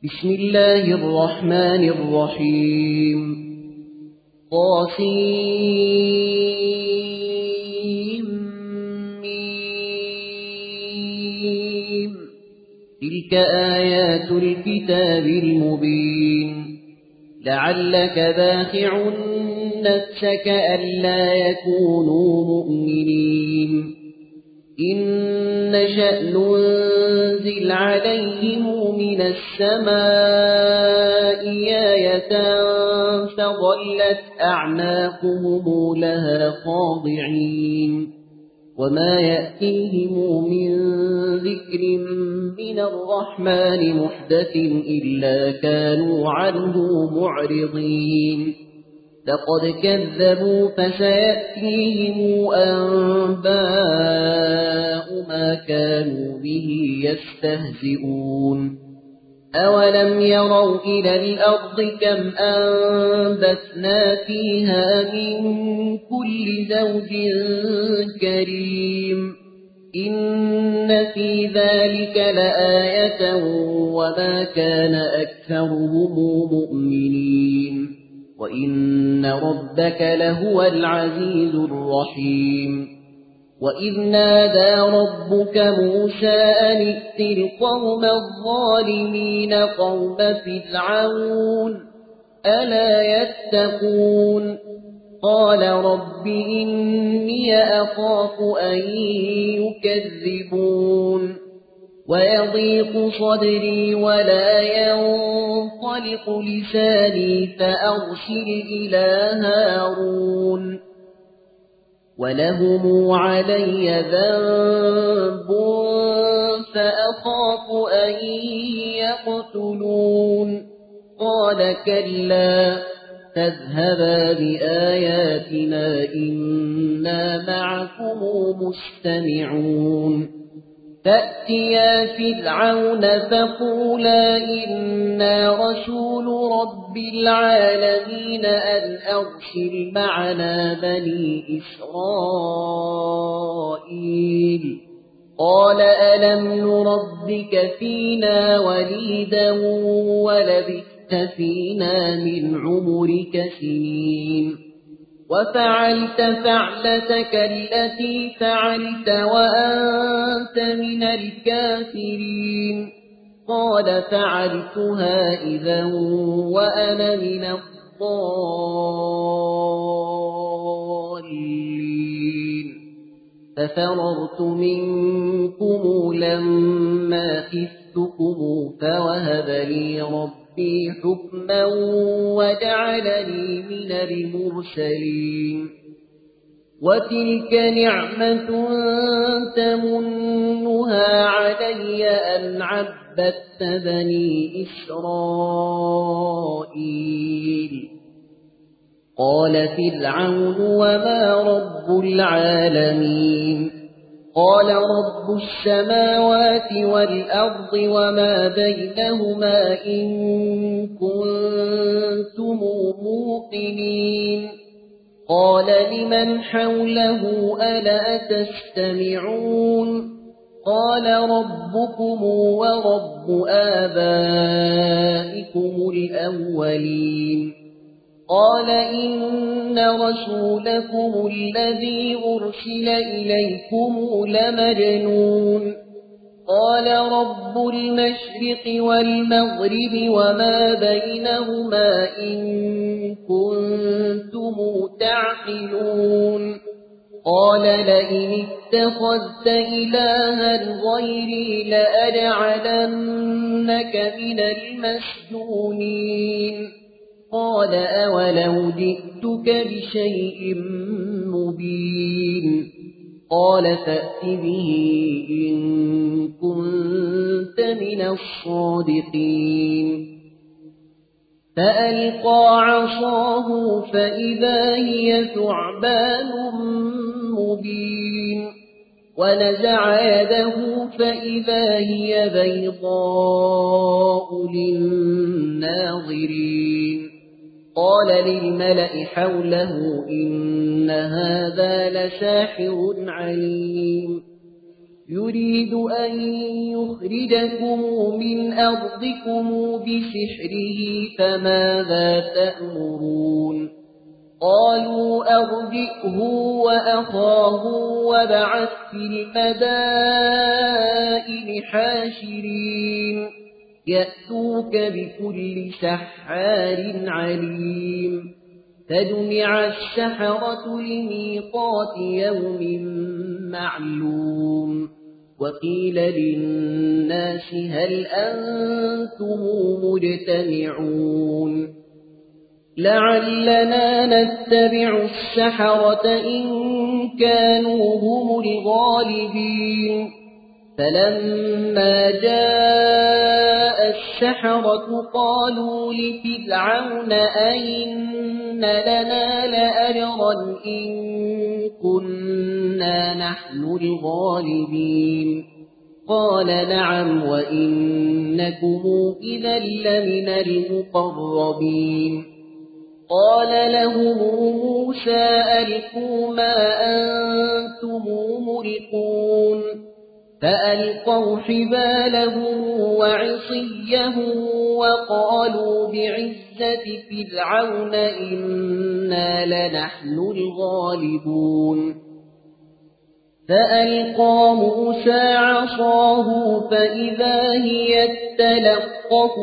بسم الله الرحمن الرحيم طاسيم تلك آيات الكتاب المبين لعلك باخع نفسك ألا يكونوا مؤمنين إن نشأ ننزل عليهم من السماء آية فظلت أعناقهم لها خاضعين وما يأتيهم من ذكر من الرحمن محدث إلا كانوا عنه معرضين لقد كذبوا فسيأتيهم أنباء ما كانوا به يستهزئون أولم يروا إلى الأرض كم أنبتنا فيها من كل زوج كريم إن في ذلك لآية وما كان أكثرهم مؤمنين وإن ربك لهو العزيز الرحيم وإذ نادى ربك موسى أن ائت القوم الظالمين قوم فرعون ألا يتقون قال رب إني أخاف أن يكذبون ويضيق صدري ولا ينطلق لساني فأرسل إلى هارون ولهم علي ذنب فأخاف أن يقتلون قال كلا تذهبا بآياتنا إنا معكم مستمعون فأتيا فرعون فقولا إنا رسول رب العالمين أن أرسل معنا بني إسرائيل قال ألم نربك فينا وليدا ولبثت فينا من عمرك سنين وفعلت فعلتك التي فعلت وأنت من الكافرين قال فعلتها إذا وأنا من الضالين ففررت منكم لما خفتكم فوهب لي ربي حكما وجعلني من المرسلين وتلك نعمة تمنها علي أن عبدت بني إسرائيل قال فرعون وما رب العالمين قال رب السماوات والأرض وما بينهما إن كنتم موقنين قال لمن حوله ألا تستمعون قال ربكم ورب آبائكم الأولين قال إن رسولكم الذي أرسل إليكم لمجنون قال رب المشرق والمغرب وما بينهما إن كنتم تعقلون قال لئن اتخذت إلها غيري لأجعلنك من المسجونين قال أولو جئتك بشيء مبين قال فأت به إن كنت من الصادقين فألقى عصاه فإذا هي ثعبان مبين ونزع يده فإذا هي بيضاء للناظرين قال للملأ حوله إن هذا لساحر عليم يريد أن يخرجكم من أرضكم بسحره فماذا تأمرون قالوا أرجئه وأخاه وابعث في المدائن حاشرين يأتوك بكل سحار عليم فجمع السحرة لميقات يوم معلوم وقيل للناس هل أنتم مجتمعون لعلنا نتبع السحرة إن كانوا هم الغالبين فلما جاء السحرة قالوا لفرعون أئن لنا لأجرا إن كنا نحن الغالبين قال نعم وإنكم إذا لمن المقربين قال لهم موسى ألقوا ما أنتم ملقون فألقوا حبالهم وعصيهم وقالوا بعزة فرعون إنا لنحن الغالبون فألقى موسى عصاه فإذا هي تلقف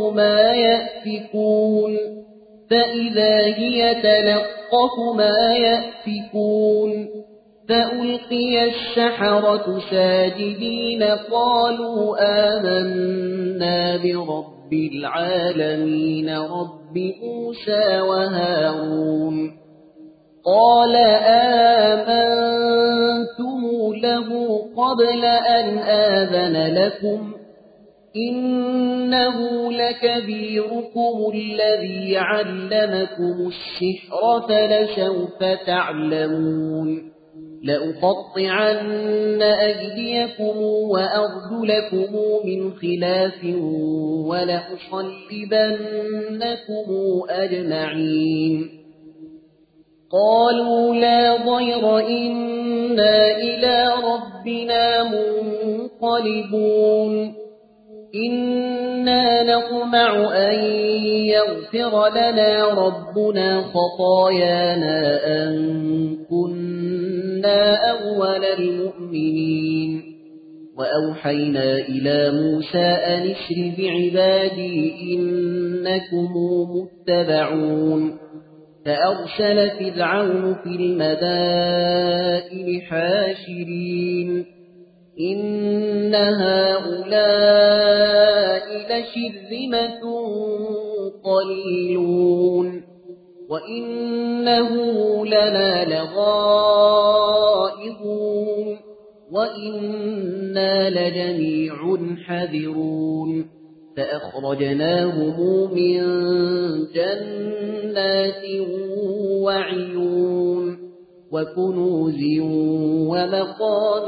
ما يأفكون فألقي السحرة ساجدين قالوا آمنا برب العالمين رب موسى وهارون قال آمنتم له قبل أن آذن لكم إنه لكبيركم الذي علمكم السحر فلسوف تعلمون لأقطعن أيديكم وأرجلكم من خلاف ولأصلبنكم أجمعين قالوا لا ضير إنا إلى ربنا منقلبون إنا نطمع أن يغفر لنا ربنا خطايانا أن كنا أول المؤمنين وأوحينا إلى موسى أن اسر بعبادي إنكم متبعون فأرسل فرعون في المدائن حاشرين إن هؤلاء لشرذمة قليلون وإنه لنا لغائظون وإنا لجميع حذرون فأخرجناهم من جنات وعيون وكنوز ومقام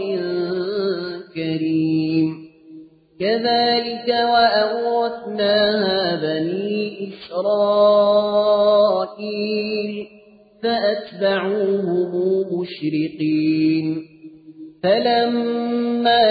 كريم كذلك وأورثناها بني إسرائيل فأتبعوهم مشرقين فلما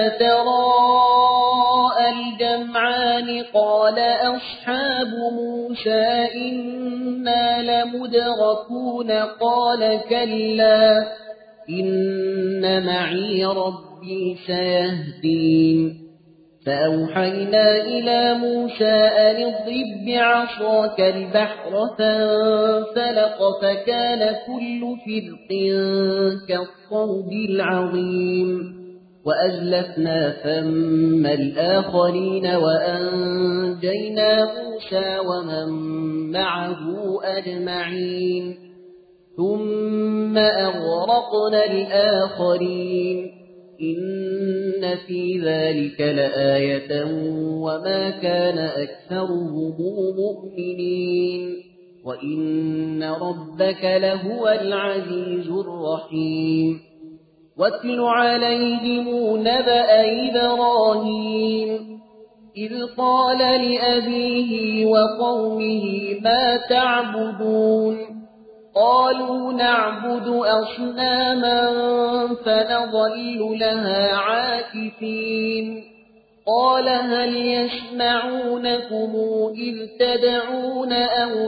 تراءى الجمعان قال أصحاب موسى إنا لمدركون قال كلا إن معي ربي سيهدين فأوحينا إلى موسى أن اضرب بعصاك البحر فانفلق فكان كل فرق كالطود العظيم وأزلفنا ثم الآخرين وأنجينا موسى ومن معه أجمعين ثم أغرقنا الآخرين إن في ذلك لآية وما كان أكثرهم مؤمنين وإن ربك لهو العزيز الرحيم واتل عليهم نبأ إبراهيم إذ قال لأبيه وقومه ما تعبدون قالوا نعبد أصناما فنظل لها عاكفين قال هل يسمعونكم إذ تدعون أو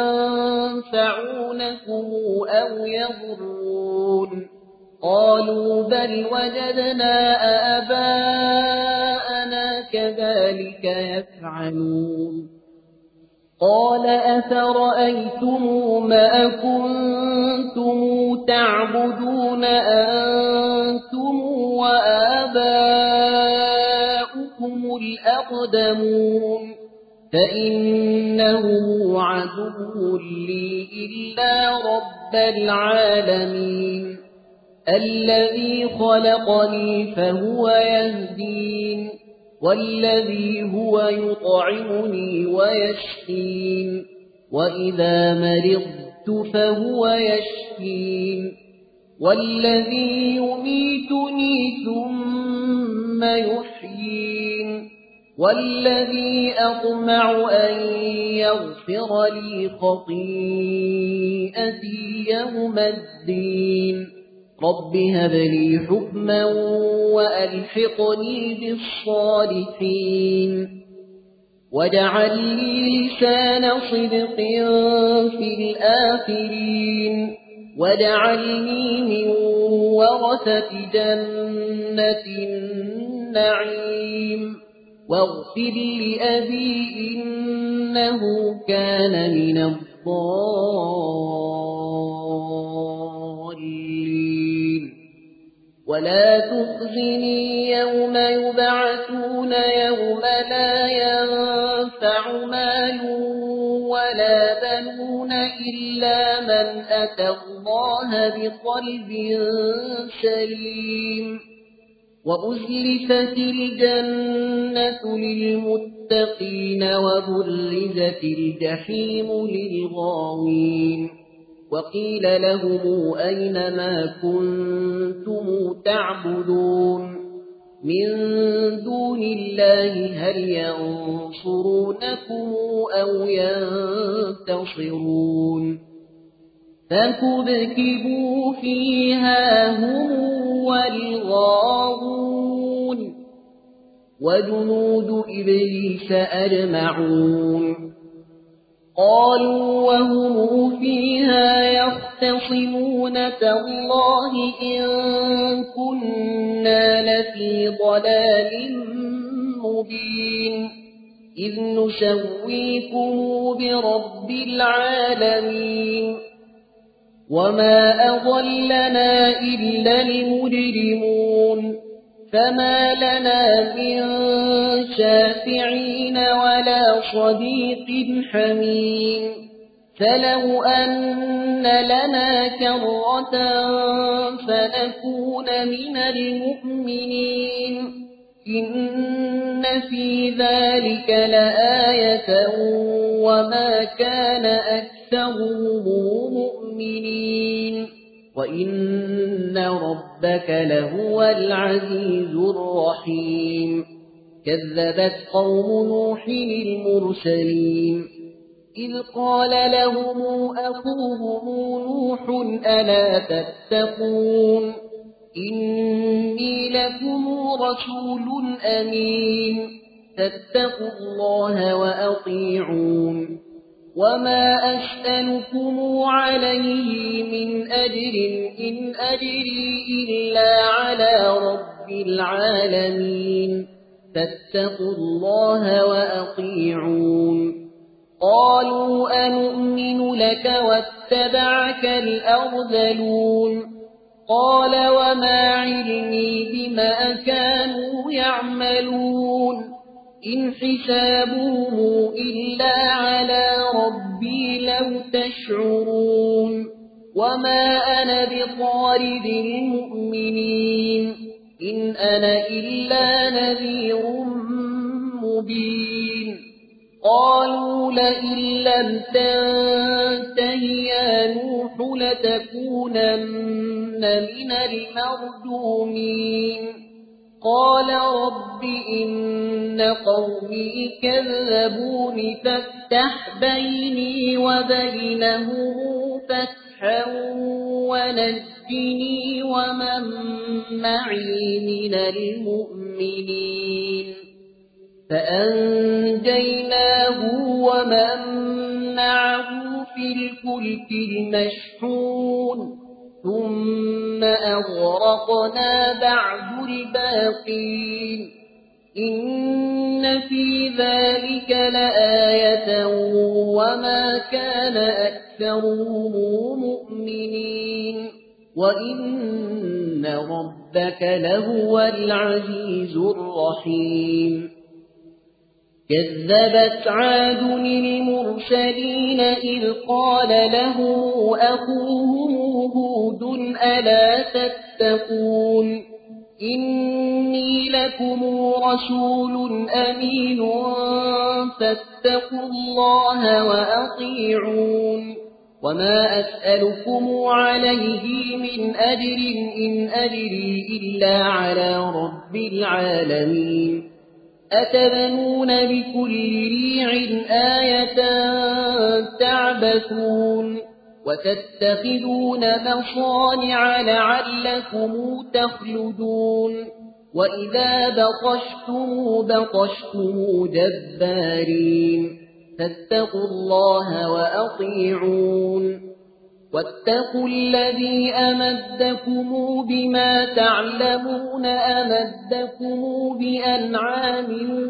ينفعونكم أو يضرون قالوا بل وجدنا آباءنا كذلك يفعلون قال أفرأيتم ما كنتم تعبدون أنتم وآباؤكم الأقدمون فإنه عدو لي إلا رب العالمين الذي خلقني فهو يهدين والذي هو يطعمني ويشفين وإذا مرضت فهو يشفين والذي يميتني ثم يحيين والذي أطمع أن يغفر لي خطيئتي يوم الدين رب هب لي حكما وألحقني بالصالحين واجعل لي لسان صدق في الآخرين واجعلني من ورثة جنة النعيم واغفر لأبي إنه كان من الضالين ولا تخزني يوم يبعثون يوم لا ينفع مال ولا بنون إلا من أتى الله بقلب سليم وأزلفت الجنة للمتقين وبرزت الجحيم للغاوين وقيل لهم أين ما كنتم تعبدون من دون الله هل ينصرونكم أو ينتصرون فكبكبوا فيها هم والغاوون وجنود إبليس أجمعون قالوا وهم فيها يختصمون تالله إن كنا لفي ضلال مبين إذ نسويكم برب العالمين وما أضلنا إلا المجرمون فما لنا من شافعين ولا صديق حميم فلو أن لنا كرة فنكون من المؤمنين إن في ذلك لآية وما كان أكثرهم مؤمنين وإن ربك لهو العزيز الرحيم كذبت قوم نوح المرسلين إذ قال لهم أخوهم نوح ألا تتقون إني لكم رسول أمين فاتقوا الله وأطيعون وما أسألكم عليه من أجر إن أجري إلا على رب العالمين فاتقوا الله وأطيعون قالوا أنؤمن لك واتبعك الأرذلون قال وما علمي بما كانوا يعملون إن حسابهم إلا على ربي لو تشعرون وما أنا بطارد المؤمنين إن أنا إلا نذير مبين قالوا لئن لم تنته يا نوح لتكونن من المرجومين قال رب إن قومي كذبون فافتح بيني وبينهم فتحا ونجني ومن معي من المؤمنين فأنجيناه ومن معه في الفلك المشحون ثم أغرقنا بعد الباقين إن في ذلك لآية وما كان أكثرهم مؤمنين وإن ربك لهو العزيز الرحيم كذبت عاد المرسلين إذ قال له أخوهم هود ألا تتقون إني لكم رسول أمين فاتقوا الله وأطيعون وما أسألكم عليه من أجر إن أجري إلا على رب العالمين أتبنون بكل ريع آية تعبثون وتتخذون مصانع لعلكم تخلدون وإذا بطشتم جبارين فاتقوا الله وأطيعون واتقوا الذي أمدكم بما تعلمون أمدكم بأنعام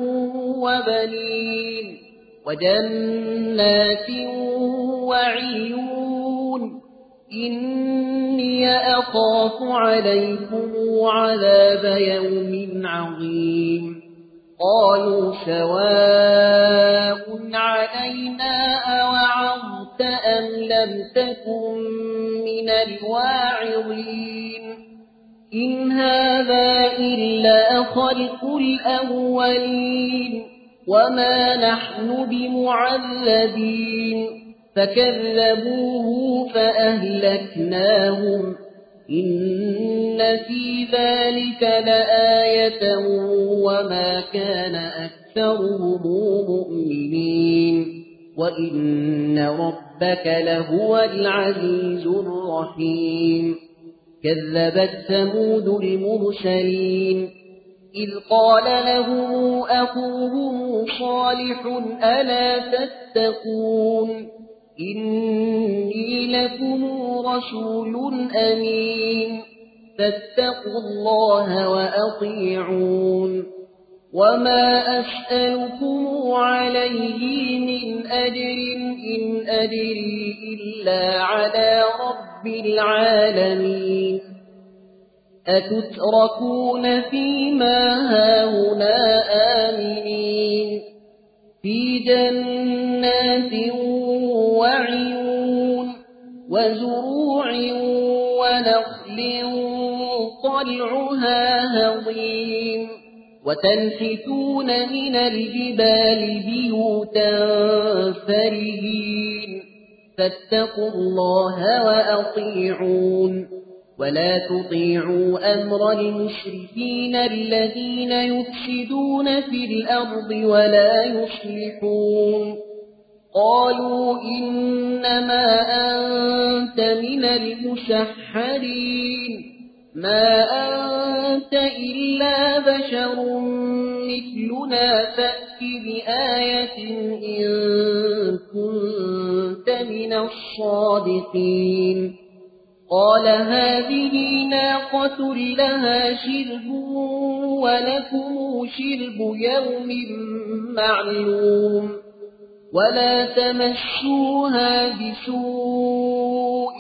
وبنين وجنات وعيون إني أخاف عليكم عذاب يوم عظيم قالوا سواء علينا أوعظت أم لم تكن من الواعظين إن هذا إلا خلق الأولين وما نحن بمعذبين فكذبوه فأهلكناهم إن في ذلك لآية وما كان أكثرهم مؤمنين وإن ربك لهو العزيز الرحيم كذبت ثمود المرسلين إذ قال لهم أخوهم صالح ألا تتقون إني لكم رسول أمين فاتقوا الله وأطيعون وما أسألكم عليه من أجر إن أجري إلا على رب العالمين أتتركون فيما هاهنا آمنين في جنات وعيون وزروع ونخل طلعها هضيم وتنحتون من الجبال بيوتا فرهين فاتقوا الله وأطيعون ولا تطيعوا أمر المشركين الذين يفسدون في الأرض ولا يصلحون قالوا إنما أنت من المسحرين ما أنت إلا بشر مثلنا فأت بآية إن كنت من الصادقين قال هذه ناقة لها شرب ولكم شرب يوم معلوم ولا تمسوها بسوء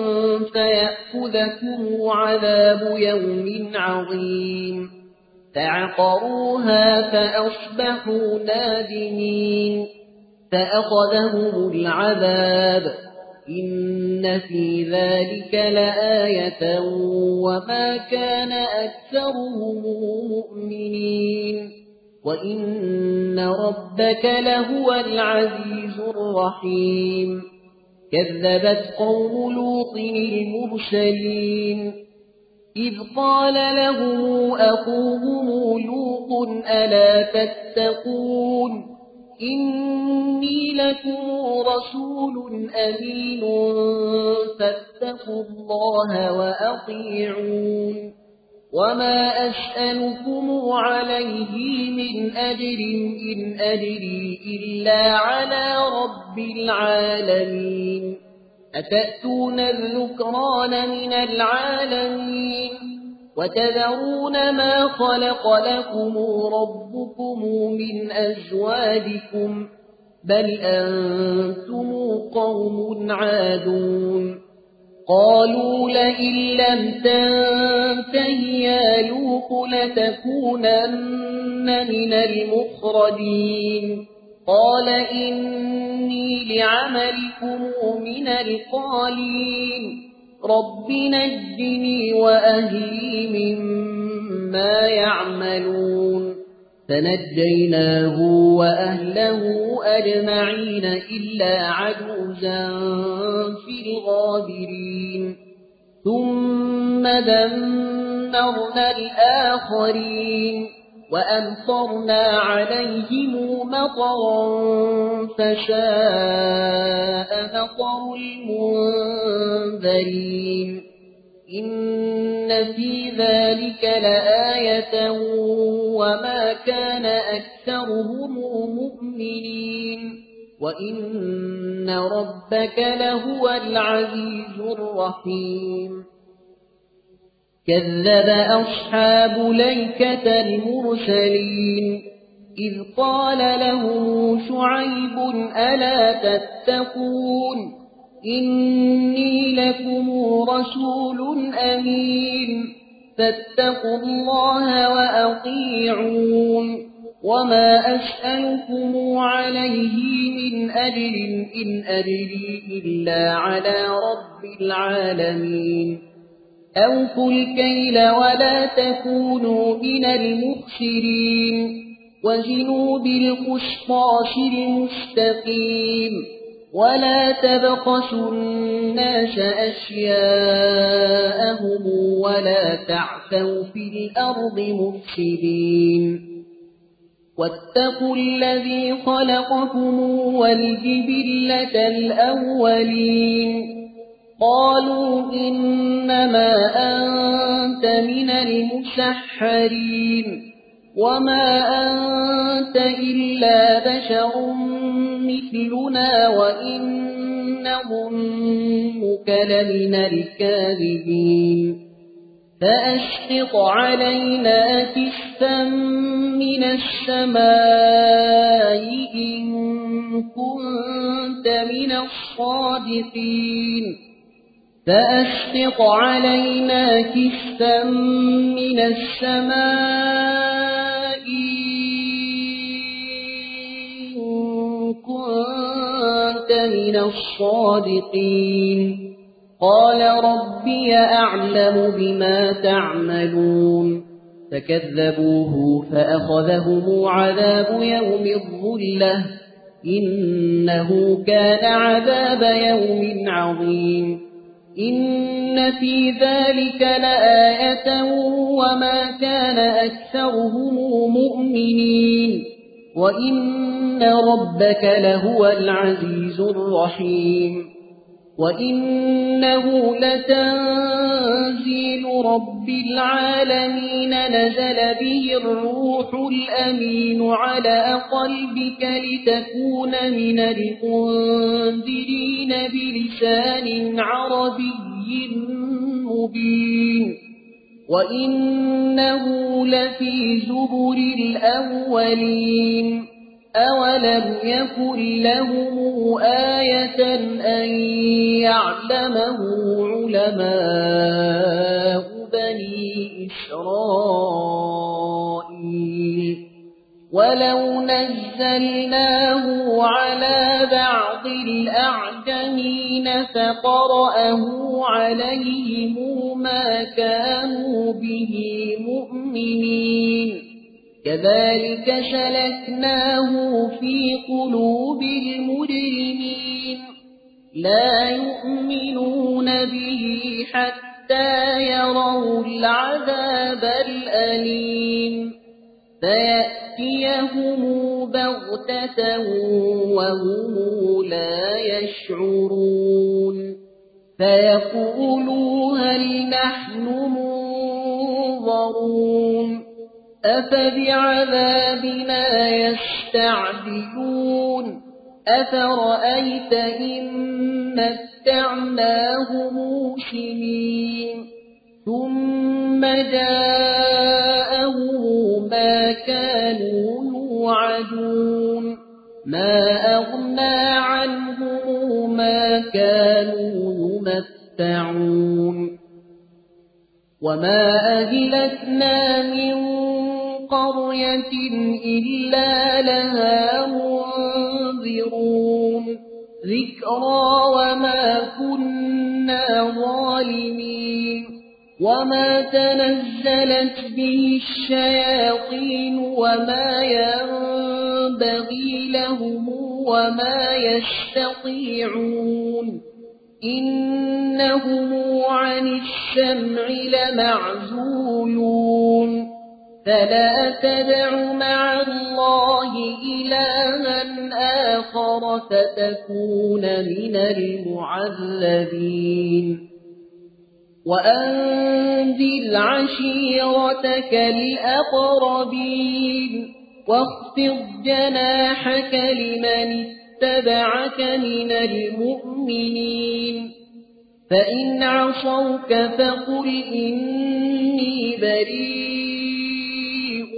فيأخذكم عذاب يوم عظيم فعقروها فأصبحوا نادمين فأخذهم العذاب إن في ذلك لآية وما كان أكثرهم مؤمنين وإن ربك لهو العزيز الرحيم كذبت قوم لوط المرسلين إذ قال لهم أخوهم لوط ألا تتقون إني لكم رسول أمين فاتقوا الله وأطيعون وما أسألكم عليه من أجر إن أجري إلا على رب العالمين أتأتون الذكران من العالمين وتذرون ما خلق لكم ربكم من أزواجكم بل أنتم قوم عادون قالوا لئن لم تنته يا لوط لتكونن من المخرجين قال إني لعملكم من القالين رب نجني وأهلي مما يعملون فنجيناه وأهله أجمعين إلا عجوزا في الغابرين ثم دمرنا الآخرين وأمطرنا عليهم مطرا فساء مطر المنذرين إن في ذلك لآية وما كان أكثرهم مؤمنين وإن ربك لهو العزيز الرحيم كذب أصحاب ليكة المرسلين إذ قال لهم شعيب ألا تتقون إني لكم رسول أمين فاتقوا الله وأطيعون وما أسألكم عليه من أجر إن أجري إلا على رب العالمين أوفوا الكيل ولا تكونوا من المخسرين وزنوا بالقسطاس المستقيم ولا تبخسوا الناس أشياءهم ولا تعثوا في الأرض مفسدين واتقوا الذي خلقكم والجبلة الأولين قالوا إنما أنت من المسحرين وما أنت إلا بشر مثلنا وإن نظنك لمن الكاذبين فأسقط علينا كسفا من السماء إن كنت من الصادقين فأسقط علينا كسفا من السماء إن كنت من الصادقين قال ربي أعلم بما تعملون فكذبوه فأخذهم عذاب يوم الظلة إنه كان عذاب يوم عظيم إن في ذلك لآية وما كان أكثرهم مؤمنين وإن ربك لهو العزيز الرحيم وإنه لتنزيل رب العالمين نزل به الروح الأمين على قلبك لتكون من المنذرين بلسان عربي مبين وإنه لفي زبر الأولين أولم يكن لهم آية أن يعلمه علماء بني إسرائيل ولو نزلناه على بعض الأعجمين فقرأه عليهم ما كانوا به مؤمنين كذلك سلكناه في قلوب المجرمين لا يؤمنون به حتى يروا يروا العذاب الأليم فيأتيهم بغتة وهم لا يشعرون فيقولوا هل نحن منظرون أفبعذابنا يستعجلون أفرأيت إن متعناهم سنين ثم جاءهم ما كانوا يوعدون ما أغنى عنهم ما كانوا يمتعون وما أهلكنا من قرية إلا لها منذرون ذكرى وما كنا ظالمين وما تنزلت به الشياطين وما ينبغي لهم وما يستطيعون إنهم عن السمع لمعزولون فلا تدع مع الله إلها آخر فتكون من المعذبين وأنذر عشيرتك الأقربين واخفض جناحك لمن اتبعك من المؤمنين فإن عصوك فقل إني بريء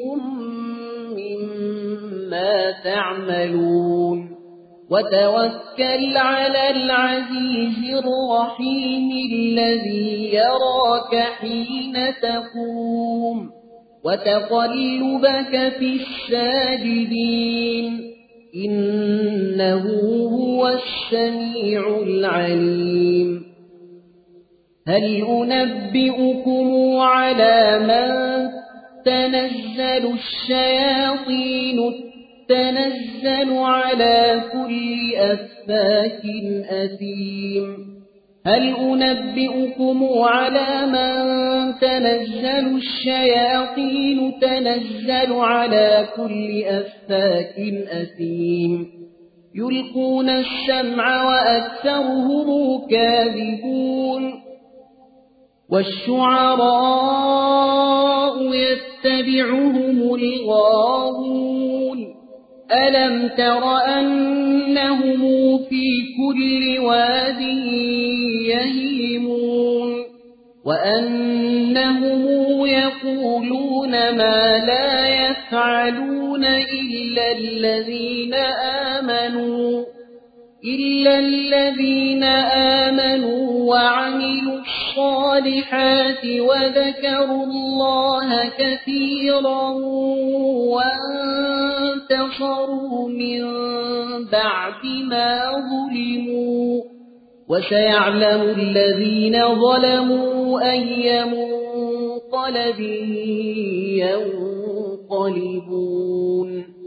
مما تعملون وتوكل على العزيز الرحيم الذي يراك حين تقوم وتقلبك في الساجدين إنه هو السميع العليم هل أنبئكم على من تنزل الشياطين تنزل على كل أفاك أثيم هل أنبئكم على من تنزل الشياطين تنزل على كل أفاك أثيم يلقون السمع وأكثرهم كاذبون والشعراء يتبعهم الغاوون ألم تر أنهم في كل واد يهيمون وأنهم يقولون ما لا يفعلون إلا الذين آمنوا وعملوا الصالحات وذكروا الله كثيرا وانتصروا من بعد ما ظلموا وسيعلم الذين ظلموا أي منقلب ينقلبون